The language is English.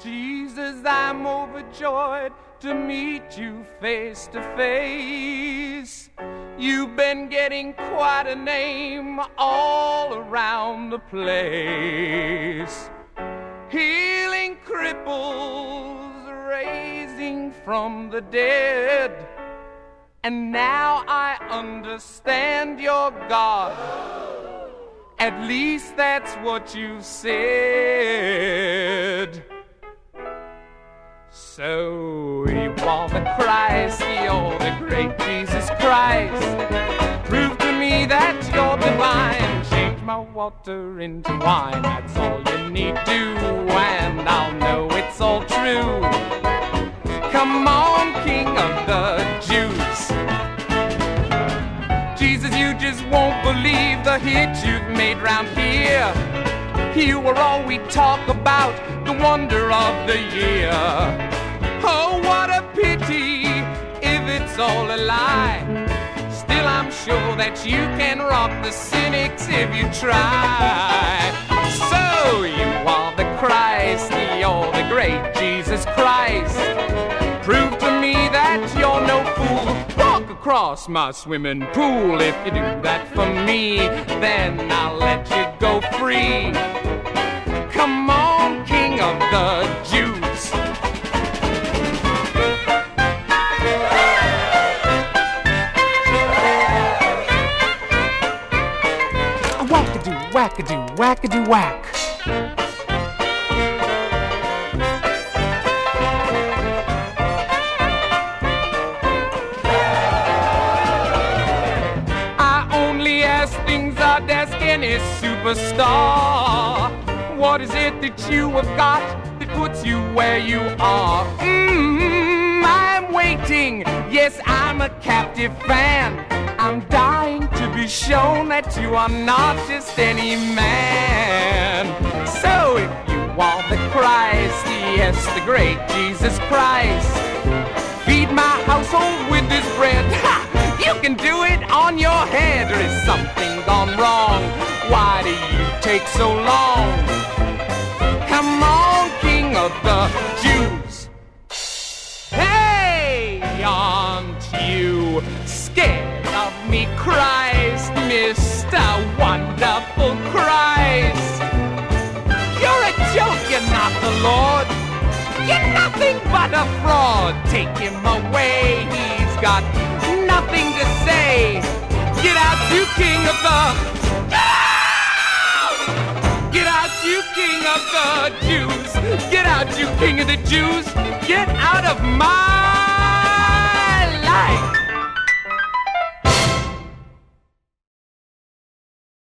Jesus, I'm overjoyed to meet you face to face. You've been getting quite a name all around the place. Healing cripples, raising from the dead. And now I understand you're God. At least that's what you said. So you are the Christ, you're the great Jesus Christ. Prove to me that you're divine. Change my water into wine. That's all you need do, and I'll know it's all true. Come on, King of the Jews. Jesus, you just won't believe the hits you've made round here. You are all we talk about, the wonder of the year. Oh, what a pity if it's all a lie. Still, I'm sure that you can rock the cynics if you try. So, you are the Christ, you're the great Jesus Christ. Prove to me that you're no fool. Walk across my swimming pool. If you do that for me, then I'll let you go free. Come on, King of the Jews. Wackadoo, wackadoo, wackadoo, whack. I only ask things I'd ask any superstar. What is it that you have got that puts you where you are? I'm waiting. Yes, I'm a captive fan. I'm dying to be shown that you are not just any man. So if you are the Christ, yes, the great Jesus Christ, feed my household with this bread. Ha! You can do it on your head. Or is something gone wrong? Why do you take so long? Come on, King of the Jews. Hey, aren't you scared of me, Christ, Mr. Wonderful Christ? You're a joke, you're not the Lord. You're nothing but a fraud. Take him away, he's got nothing to say. Get out, you King of the... Get out, you King of the Jews. Get out, you King of the Jews. Get out of my